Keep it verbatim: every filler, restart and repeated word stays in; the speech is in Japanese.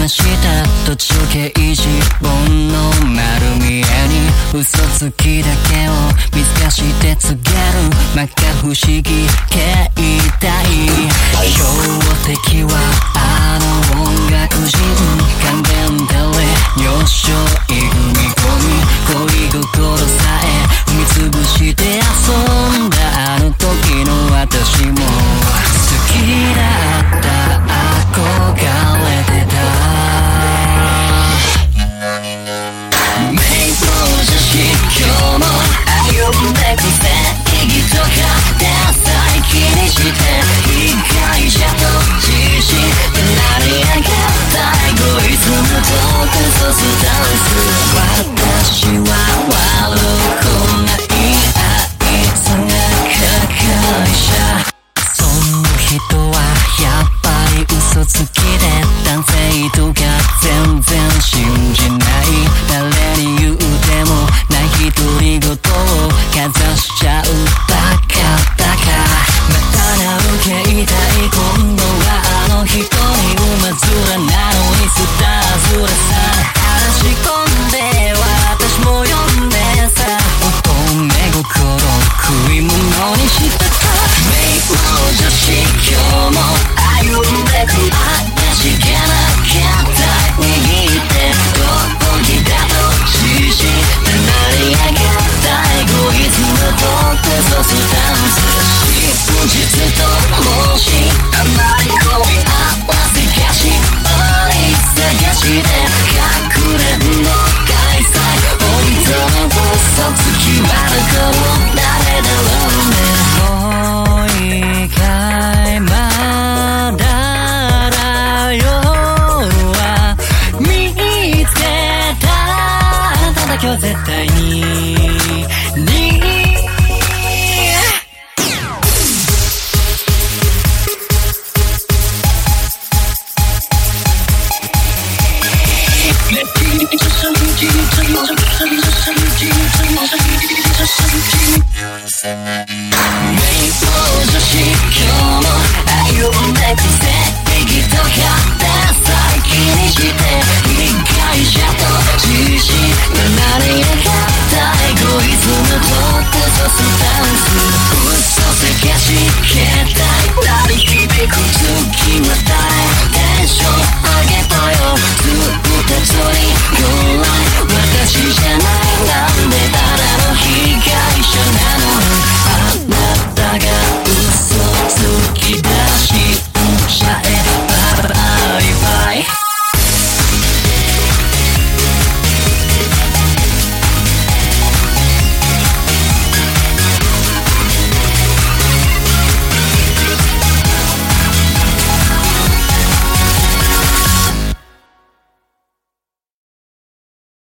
した途中掲示本の丸見えに嘘つきだけを見透かして告げる摩訶不思議形態。標的はあの音楽人関連テレ女性踏み込み恋心さえ踏みつぶして遊んだあの時の私も好きだった憧れてたメイプル女子今日も歩んでく正義とかダサい気にして被害者と自信で成り上がったエゴイズムとクソスタンス私は悪くないあいつが係者その人はやっぱり嘘つきで男性とか全然信じない誰に言うでもない独り言をかざしちゃうバカバカまたな受けたい今度はあの人に馬面なのにスターズラさ話し込んで私も読んでさ乙女心食い物にしたかメイプル女子今日も歩んでく怪しげな肩握ってどこにだと自信で成り上がったエゴイズムとクソスタンス真実と妄信あまり恋合わせがし愛探しで隠れんの開催本当の嘘つきはどこ誰だろうねもう一回まだだよは見つけたただ今日絶対ににメイプル女子今日も歩んでく